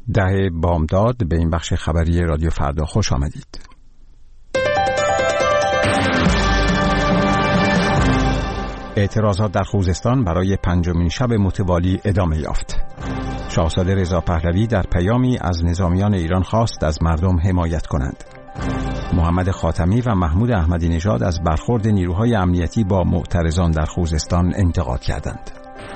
10 بامداد به این بخش خبری رادیو فردا خوش آمدید. اعتراضات در خوزستان برای 5مین شب متوالی ادامه یافت. شاهزاده رضا پهلوی در پیامی از نظامیان ایران خواست از مردم حمایت کنند. محمد خاتمی و محمود احمدی نژاد از برخورد نیروهای امنیتی با معترضان در خوزستان انتقاد کردند.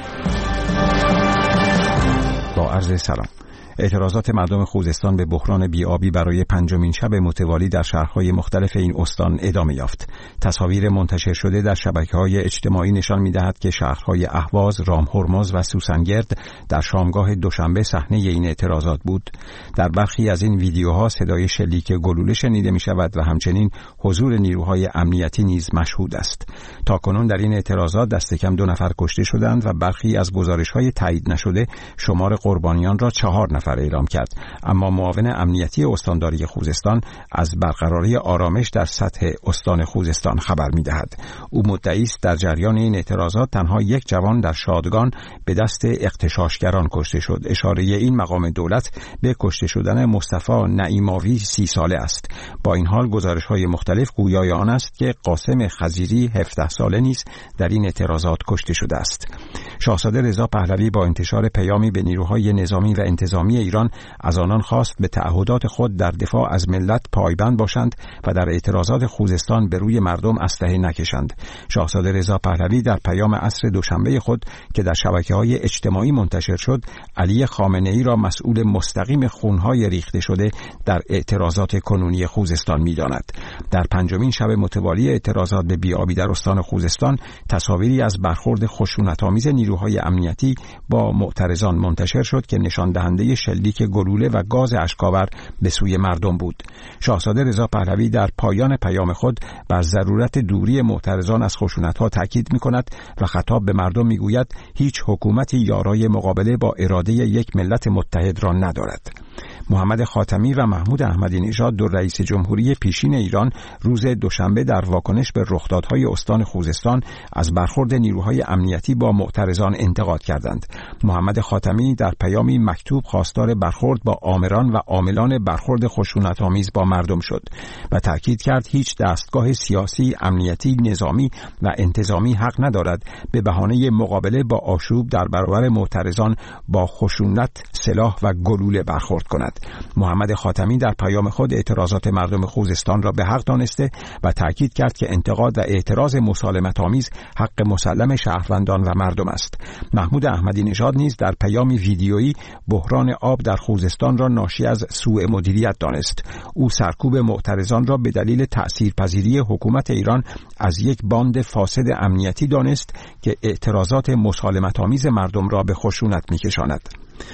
با عرض سلام. اعتراضات مردم خوزستان به بحران بی‌آبی برای 5مین شب متوالی در شهرهای مختلف این استان ادامه یافت. تصاویر منتشر شده در شبکه‌های اجتماعی نشان می‌دهد که شهرهای اهواز، رامهرمز و سوسنگرد در شامگاه دوشنبه صحنه این اعتراضات بود. در برخی از این ویدیوها صدای شلیک گلوله شنیده می‌شود و همچنین حضور نیروهای امنیتی نیز مشهود است. تاکنون در این اعتراضات دست کم 2 نفر کشته شدند و برخی از گزارش‌های تایید نشده شمار قربانیان را 4 نفر اعلام کرد، اما معاون امنیتی استانداری خوزستان از برقراری آرامش در سطح استان خوزستان خبر می‌دهد. او مدعی است در جریان این اعتراضات تنها 1 جوان در شادگان به دست اغتشاشگران کشته شد. اشاره این مقام دولت به کشته شدن مصطفی نعیماوی 30 ساله است. با این حال گزارش‌های مختلف گویای آن است که قاسم خضیری 17 ساله نیز در این اعتراضات کشته شده است. شاهزاده رضا پهلوی با انتشار پیامی به نیروهای نظامی و انتظامی ایران از آنان خواست به تعهدات خود در دفاع از ملت پایبند باشند و در اعتراضات خوزستان به روی مردم اسلحه نکشند. شاهزاده رضا پهلوی در پیام عصر دوشنبه خود که در شبکه‌های اجتماعی منتشر شد، علی خامنه‌ای را مسئول مستقیم خون‌های ریخته شده در اعتراضات کنونی خوزستان می‌داند. در 5مین شب متوالی اعتراضات به بی‌آبی در استان خوزستان، تصاویری از برخورد خشونت‌آمیز نیروهای امنیتی با معترضان منتشر شد که نشان دهنده شلیک گلوله و گاز اشک‌آور به سوی مردم بود. شاهزاده رضا پهلوی در پایان پیام خود بر ضرورت دوری معترضان از خشونت‌ها تاکید می‌کند و خطاب به مردم می‌گوید هیچ حکومتی یارای مقابله با اراده یک ملت متحد را ندارد. محمد خاتمی و محمود احمدی نژاد، 2 رئیس جمهوری پیشین ایران، روز دوشنبه در واکنش به رخدادهای استان خوزستان از برخورد نیروهای امنیتی با معترضان انتقاد کردند. محمد خاتمی در پیامی مکتوب خواستار برخورد با آمران و عاملان برخورد خشونت‌آمیز با مردم شد و تاکید کرد هیچ دستگاه سیاسی، امنیتی، نظامی و انتظامی حق ندارد به بهانه مقابله با آشوب در برابر معترضان با خشونت، سلاح و گلوله برخورد کند. محمد خاتمی در پیام خود اعتراضات مردم خوزستان را به حق دانسته و تاکید کرد که انتقاد و اعتراض مسالمت‌آمیز حق مسلم شهروندان و مردم است. محمود احمدی نژاد نیز در پیامی ویدیویی بحران آب در خوزستان را ناشی از سوء مدیریت دانست. او سرکوب معترضان را به دلیل تأثیرپذیری حکومت ایران از یک باند فاسد امنیتی دانست که اعتراضات مسالمت‌آمیز مردم را به خشونت می‌کشاند.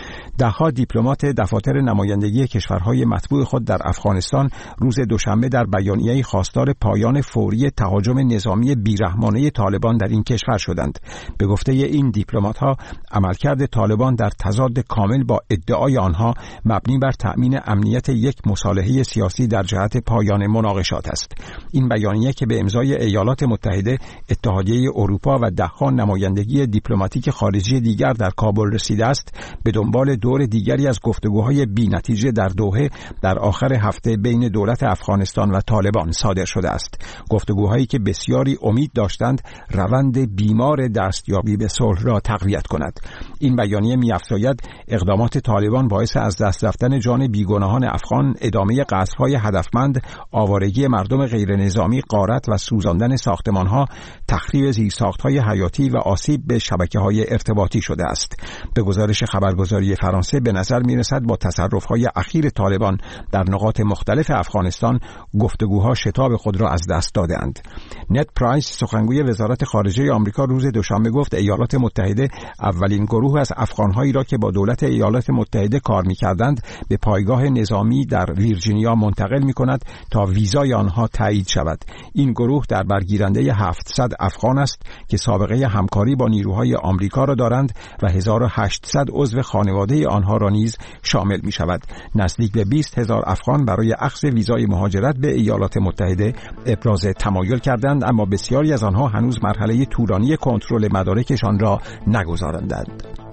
ده‌ها دیپلمات دفاتر نمایندگی کشورهای مطبوع خود در افغانستان روز دوشنبه در بیانیه‌ای خواستار پایان فوری تهاجم نظامی بیرحمانه طالبان در این کشور شدند. به گفته این دیپلمات‌ها، عملکرد طالبان در تضاد کامل با ادعای آنها مبنی بر تأمین امنیت یک مصالحه سیاسی در جهت پایان مناقشات است. این بیانیه که به امضای ایالات متحده، اتحادیه اروپا و ده‌ها نمایندگی دیپلماتیک خارجی دیگر در کابل رسیده است، به دنبال دور دیگری از گفتگوهای بی‌نتیجه در دوحه در آخر هفته بین دولت افغانستان و طالبان صادر شده است. گفتگوهایی که بسیاری امید داشتند روند بیمار دستیابی به صلح را تقویت کند. این بیانیه می‌افزاید اقدامات طالبان باعث از دست رفتن جان بیگناهان افغان، ادامه قصف‌های هدفمند، آوارگی مردم غیر نظامی، غارت و سوزاندن ساختمان‌ها، تخریب زیرساخت‌های حیاتی و آسیب به شبکه‌های ارتباطی شده است. به گزارش خبرگزاری فرانسه به نظر می‌رسد با تصرف‌های اخیر طالبان در نقاط مختلف افغانستان گفتگوها شتاب خود را از دست داده‌اند. نت پرایس، سخنگوی وزارت خارجه آمریکا، روز دوشنبه گفت ایالات متحده اولین گروه از افغان‌هایی را که با دولت ایالات متحده کار می‌کردند به پایگاه نظامی در ویرجینیا منتقل می‌کند تا ویزای آنها تایید شود. این گروه در برگیرنده 700 افغان است که سابقه همکاری با نیروهای آمریکا را دارند و 1800 عضو خانواده آنها را نیز شامل می شود. نزدیک به 20,000 افغان برای اخذ ویزای مهاجرت به ایالات متحده ابراز تمایل کردند، اما بسیاری از آنها هنوز مرحله طولانی کنترل مدارکشان را نگذراندند.